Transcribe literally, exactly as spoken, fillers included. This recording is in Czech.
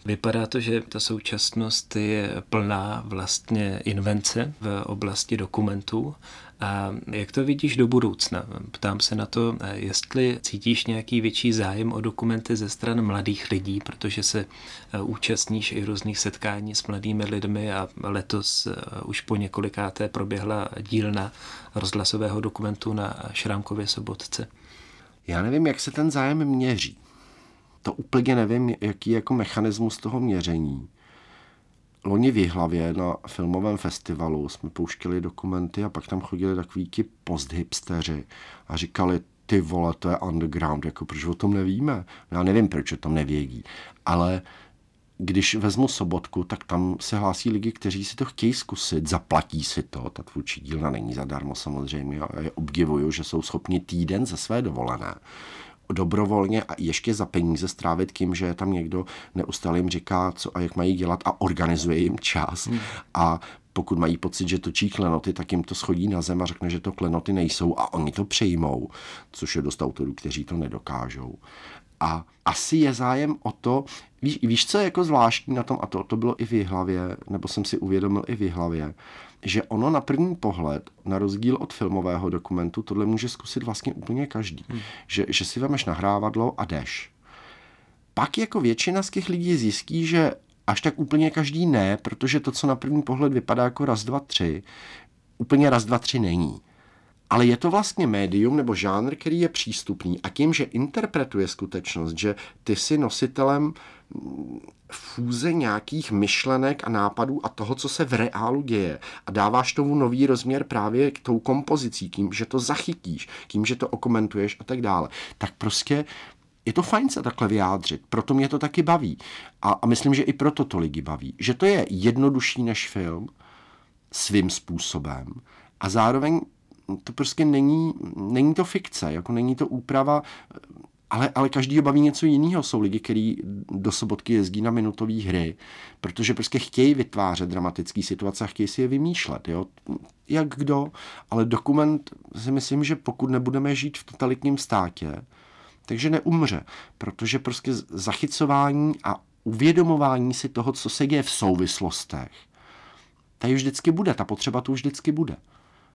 Vypadá to, že ta současnost je plná vlastně invence v oblasti dokumentů. A jak to vidíš do budoucna? Ptám se na to, jestli cítíš nějaký větší zájem o dokumenty ze stran mladých lidí, protože se účastníš i různých setkání s mladými lidmi a letos už po několikáté proběhla dílna rozhlasového dokumentu na Šrámkově Sobotce. Já nevím, jak se ten zájem měří. To úplně nevím, jaký je jako mechanismus toho měření. Loni v Jihlavě na filmovém festivalu jsme pouštěli dokumenty a pak tam chodili takový ti posthipsteři a říkali, ty vole, to je underground, jako proč o tom nevíme? Já nevím, proč o tom nevědí, ale když vezmu Sobotku, tak tam se hlásí lidi, kteří si to chtějí zkusit, zaplatí si to, ta tvůrčí dílna není zadarmo samozřejmě, já je obdivuju, že jsou schopni týden ze své dovolené dobrovolně a ještě za peníze strávit tím, že tam někdo neustále jim říká, co a jak mají dělat a organizuje jim čas. Hmm. A pokud mají pocit, že točí klenoty, tak jim to schodí na zem a řekne, že to klenoty nejsou a oni to přejmou, což je dost autorů, kteří to nedokážou. A asi je zájem o to, víš, víš co je jako zvláštní na tom, a to, to bylo i v Jihlavě, nebo jsem si uvědomil i v Jihlavě, že ono na první pohled, na rozdíl od filmového dokumentu, tohle může zkusit vlastně úplně každý. Hmm. Že, že si vemeš nahrávadlo a jdeš. Pak jako většina z těch lidí zjistí, že až tak úplně každý ne, protože to, co na první pohled vypadá jako raz, dva, tři, úplně raz, dva, tři není. Ale je to vlastně médium nebo žánr, který je přístupný a tím, že interpretuje skutečnost, že ty jsi nositelem fúze nějakých myšlenek a nápadů a toho, co se v reálu děje a dáváš tomu nový rozměr právě k tou kompozicí, tím, že to zachytíš, tím, že to okomentuješ a tak dále, tak prostě je to fajn se takhle vyjádřit, proto mě to taky baví. A, a myslím, že i proto to lidi baví. Že to je jednodušší než film svým způsobem a zároveň to prostě není, není to fikce, jako není to úprava, ale, ale každý baví něco jiného. Jsou lidi, kteří do Sobotky jezdí na minutové hry, protože prostě chtějí vytvářet dramatické situace a chtějí si je vymýšlet. Jo? Jak kdo, ale dokument si myslím, že pokud nebudeme žít v totalitním státě, takže neumře, protože prostě zachycování a uvědomování si toho, co se děje v souvislostech, tady vždycky bude, ta potřeba tu vždycky bude.